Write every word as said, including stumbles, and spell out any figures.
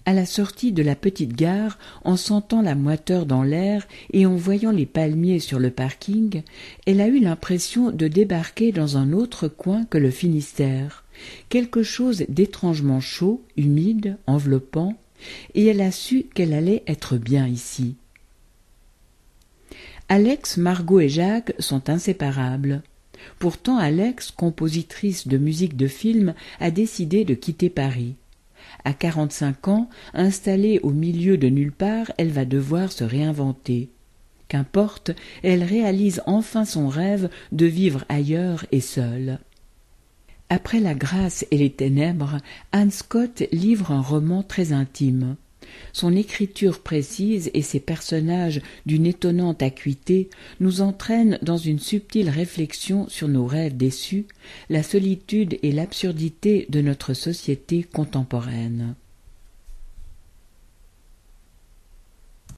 À la sortie de la petite gare, en sentant la moiteur dans l'air et en voyant les palmiers sur le parking, elle a eu l'impression de débarquer dans un autre coin que le Finistère, quelque chose d'étrangement chaud, humide, enveloppant, et elle a su qu'elle allait être bien ici. Alex, Margot et Jacques sont inséparables. Pourtant, Alex, compositrice de musique de film, a décidé de quitter Paris. À quarante-cinq ans, installée au milieu de nulle part, elle va devoir se réinventer. Qu'importe, elle réalise enfin son rêve de vivre ailleurs et seule. Après La Grâce et les Ténèbres, Anne Scott livre un roman très intime. Son écriture précise et ses personnages d'une étonnante acuité nous entraînent dans une subtile réflexion sur nos rêves déçus, la solitude et l'absurdité de notre société contemporaine.